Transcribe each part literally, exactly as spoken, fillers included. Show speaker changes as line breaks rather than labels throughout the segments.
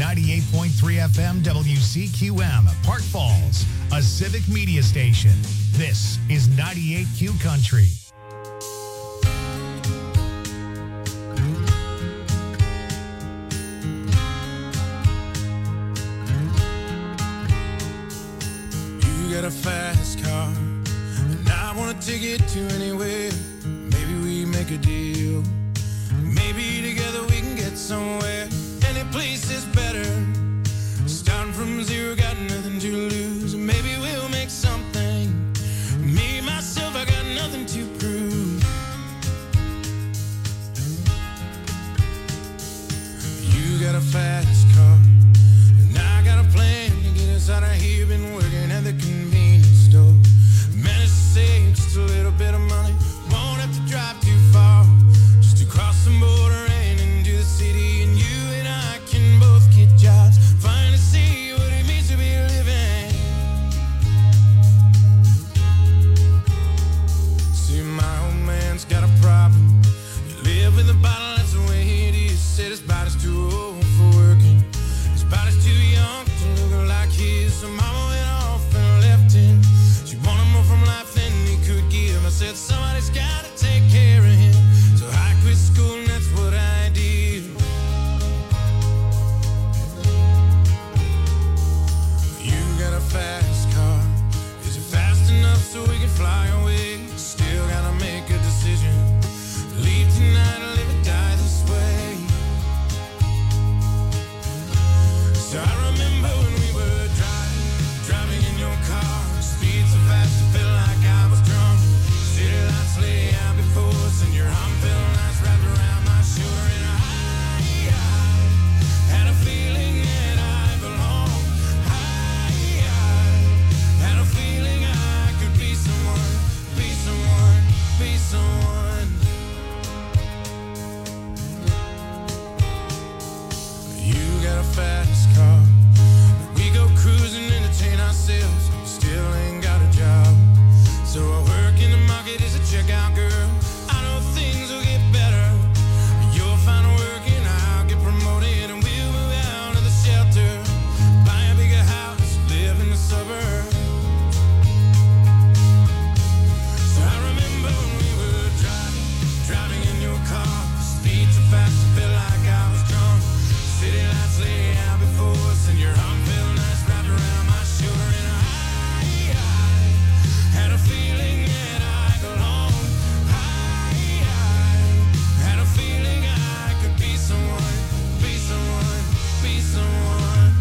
ninety-eight point three F M W C Q M, Park Falls, a civic media station. This is ninety-eight Q Country.
You got a fast car, and I want to take it to anywhere. Maybe we make a deal. Maybe together we can get somewhere. Any place is better. Starting from zero, got nothing to lose. Maybe we'll make something. Me, myself, I got nothing to prove. You got a fast car, and I got a plan to get us out of here. Been working at the convenience store. Managed to save just a little bit of money. Won't have to drive too far. Just to cross the border and into the city. And you and I can both get jobs. Finally see what it means to be living. See, my old man's got a problem. You live with a bottle, that's the way it is. Said his body's too old for working. His body's too young to look like his. So mama went off and left him. She wanted more from life than he could give. I said somebody's gotta take care of him. So I quit school and that's what I did. You got a fast car. Is it fast enough so we can fly away? Still gotta make a decision. Leave tonight or live or die this way. So I remember when we were driving, driving in your car. Speed so fast it felt like I was drunk. City lights lay out before us, and your arm felt nice wrapped around my shoulder. And I, I had a feeling that I belonged. I, I had a feeling I could be someone, be someone, be someone. You got a fast car. We go cruising, entertain ourselves. Still ain't got a job. So I work in the market as a checkout girl. I know things will get better. You'll find work and I'll get promoted. And we'll move out of the shelter. Buy a bigger house, live in the suburbs. So I remember when we were driving, driving in your car. Speed so fast it felt like I was drunk. City lights lay out before us, and your arm felt nice wrapped around my shoulder. And I, I had a feeling that I belonged. I, I had a feeling I could be someone, be someone, be someone.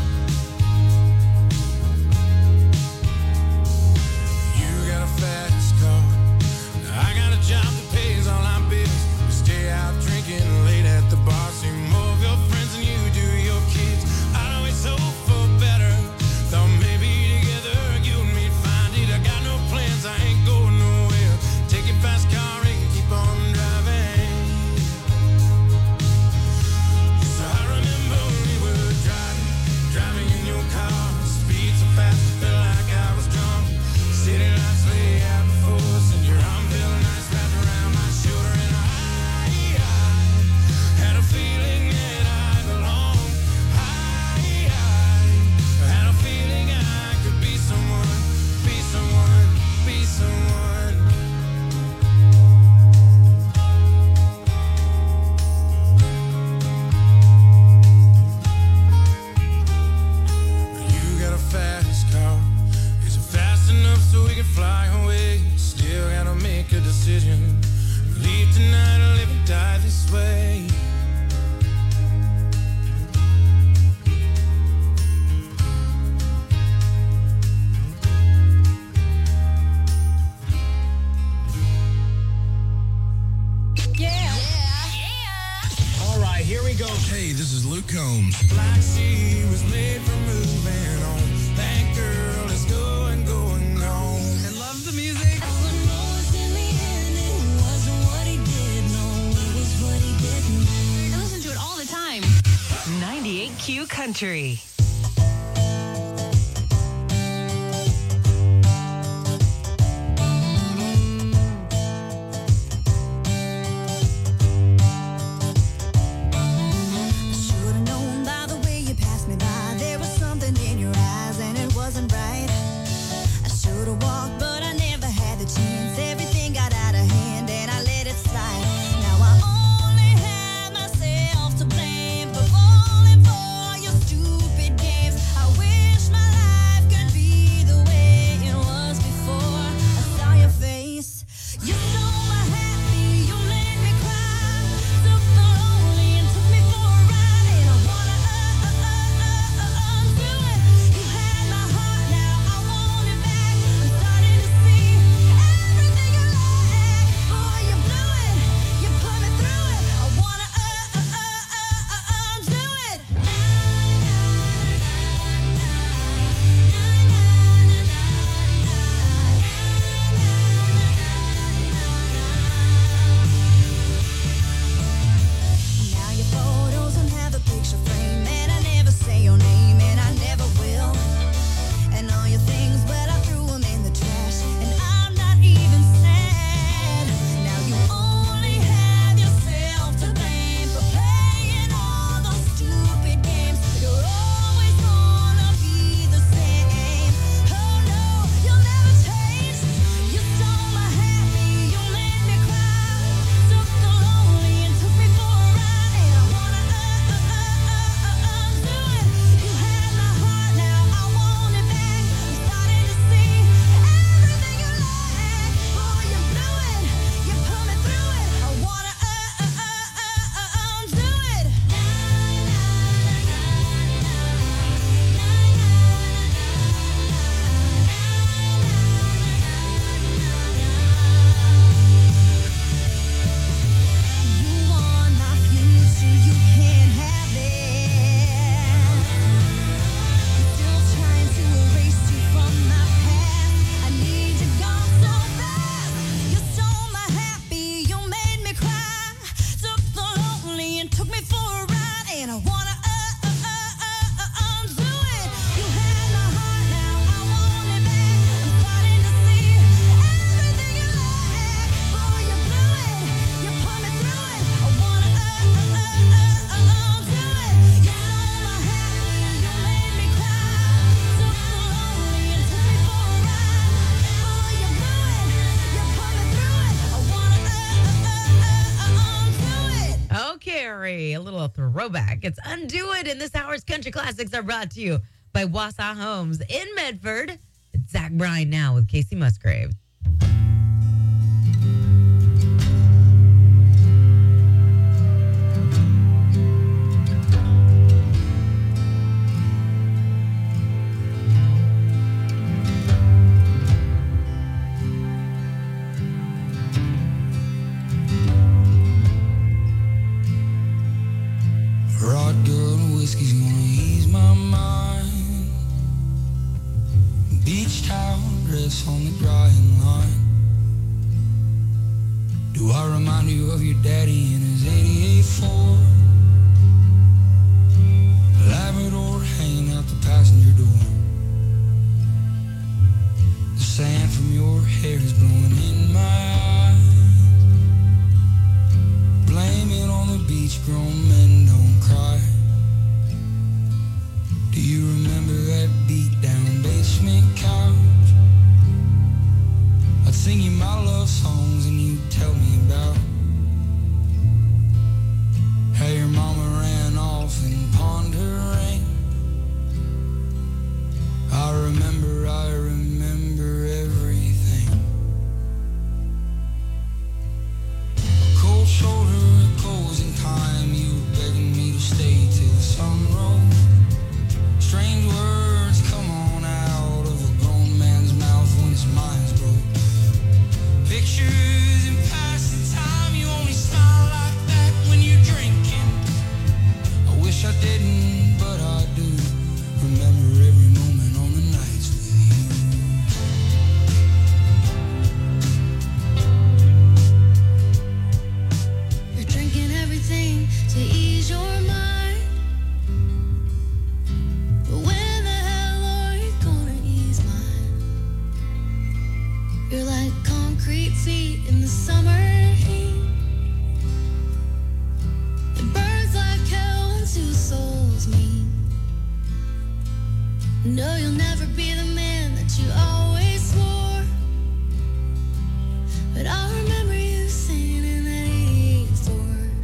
You got a fast car. I got a job that pays all our bills. We stay out drinking late at the bar. See more of your friends than you do your kids. I always hope for better. Thought maybe together you and me'd find it. I got no plans, I ain't going nowhere. Take your fast car and keep on driving. So I remember when we were driving, driving in your car. Speed so fast it felt like I was drunk. City lights lay out before us, and your arm felt nice wrapped around my shoulder. And I, I had a feeling that I belonged. I, I had a feeling I could be someone, be someone, be someone. You got a fast car. Is it fast enough so we can fly away? Still gotta make a decision. Leave tonight or live or die this way.
All right, here we go.
Hey, this is Luke Combs.
Like she was made for moving on. That girl is going, going on.
I love the music. I listen to it all the time. ninety-eight Q Country.
Should've known by the way you passed. Cranberry, a little throwback. It's Undo It, and this hour's country classics are brought to you by Wausau Homes in Medford. It's Zach Bryan now with Casey Musgrave.
Whiskey's gonna ease my mind. Beach towel dress on the drying line. Do I remind you of your daddy in his eighty-eight Ford? Labrador hanging out the passenger door. The sand from your hair is blowing in my eyes. Blame it on the beach, grown men don't cry. Do you remember that beat-down basement couch? I'd sing you my love songs and you'd tell me about how your mama ran off and pawned her ring. I remember, I remember everything. A cold shoulder, a closing time, you were begging me to stay till the sun rose. Strange words come on out of a grown man's mouth when his mind's broke. Pictures in passing time, you only smile like that when you're drinking. I wish I didn't, but I do. Remember every moment on the nights with you.
You're drinking everything to ease your mind. You're like concrete feet in the summer heat. It burns like hell when two souls meet. No, you'll never be the man that you always swore. But I remember you singing in that eighty-eight Ford.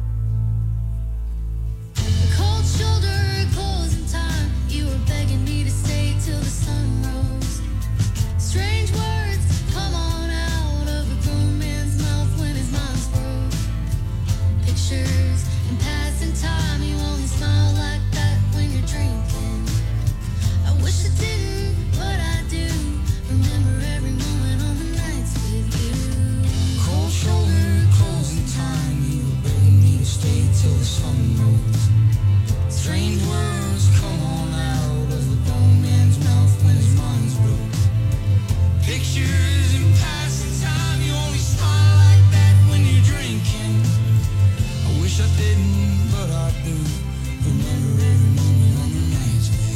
A cold shoulder, closing time. You were begging me to stay till the sun rose. Strange words come on out of a grown man's mouth when his mind's broke. Pictures in passing time, you only smile like that when you're drinking. I wish I didn't, but I do. Remember every moment on the nights with you.
Cold shoulder, closing time, you were begging me to stay till the sun rose. Strange words come on out of a grown man's mouth when his mind's broke. Pictures in passing time, you only smile like that when you're drinking. I wish I didn't, but I do. Remember every moment on the nights with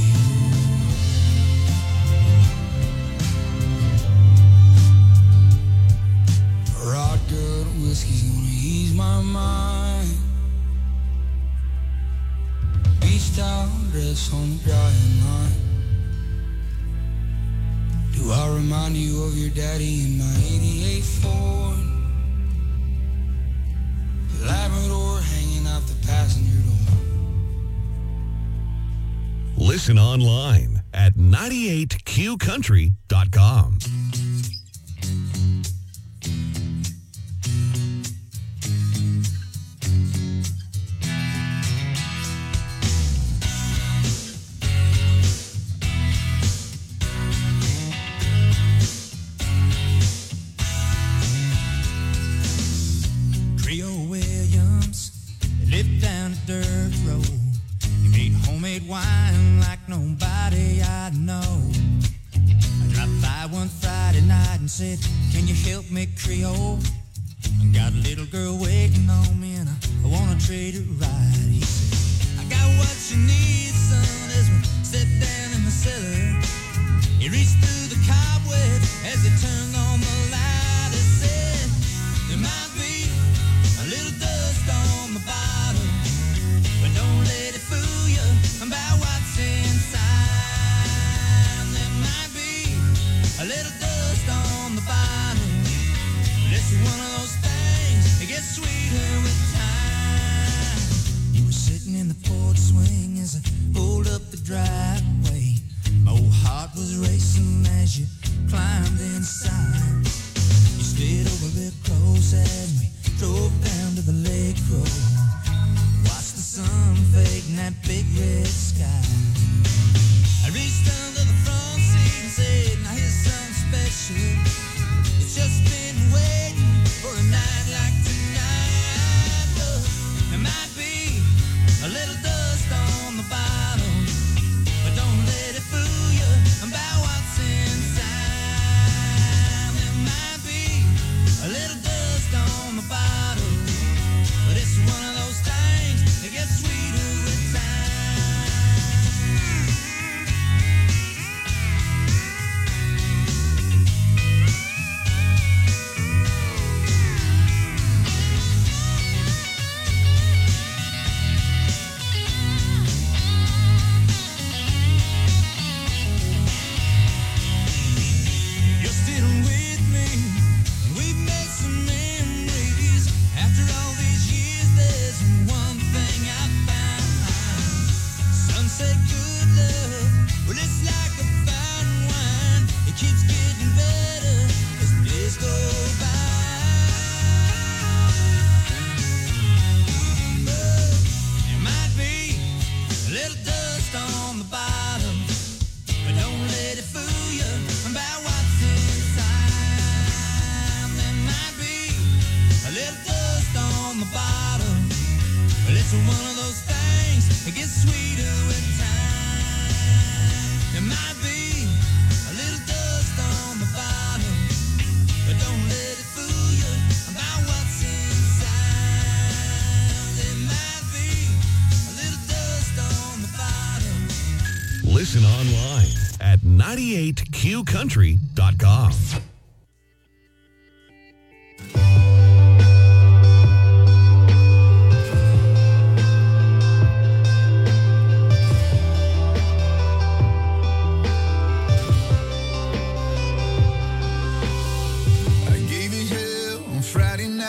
you. Rod good whiskey's gonna ease my mind. Beach towel dress on the drying line. Do I remind you of your daddy in my eighty-eight Ford? Labrador hanging out the passenger door.
Listen online at ninety-eight Q country dot com.
Dirt road. You made homemade wine like nobody I know. I dropped by one Friday night and said, can you help me, Creole? I got a little girl waiting on me and I, I wanna treat her right. He said, I got what you need, son, as we sit down in the cellar. He reached through the cobwebs as he turned on the light. He said, there might be a little dust on the bottom, but don't let it fool you about what's inside. There might be a little dust on the bottom, but it's one of those things that gets sweeter with time. sitting in the porch swing as I pulled up the driveway. My old heart was racing as you climbed inside. You stayed over real close as we drove down to the lake road. Watched the sun fade in that big red sky. I reached under the front seat and said, now here's something special. It's just been waiting for a night like tonight. Look, there might be a little dust on the bottom, but don't let it fool you about what's inside. There might be a little dust on the bottom, but it's one of those things that gets sweeter with time. You're still with me, and we've made some memories. After all these years, there's one thing I found. Some say good love, well, it's like a fine wine. It keeps getting better as the days go by. But there might be a little dust on the bottom, but don't let it fool you about what's inside. There might be a little dust on the bottom, but it's one of those things that gets sweeter with time. There might be a little dust on the bottom, but don't let it fool you about what's inside. There might be a little dust on the bottom.
Listen online at ninety-eight q country dot com.
I gave you hell on Friday night.